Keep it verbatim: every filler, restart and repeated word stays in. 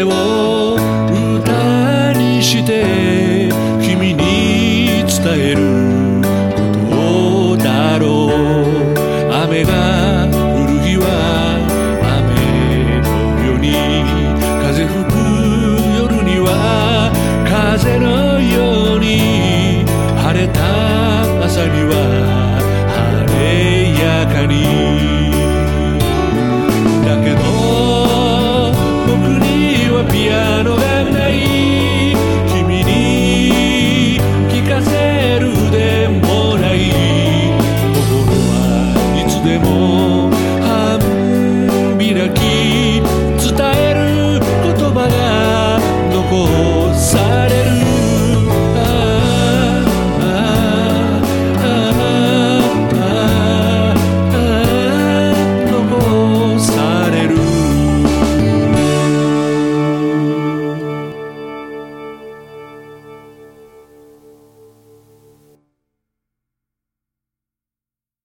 てを歌にして君に伝えることだろう。雨が降る日は雨のように、風吹く夜には風のように、晴れた朝には晴れやかに。だけど僕に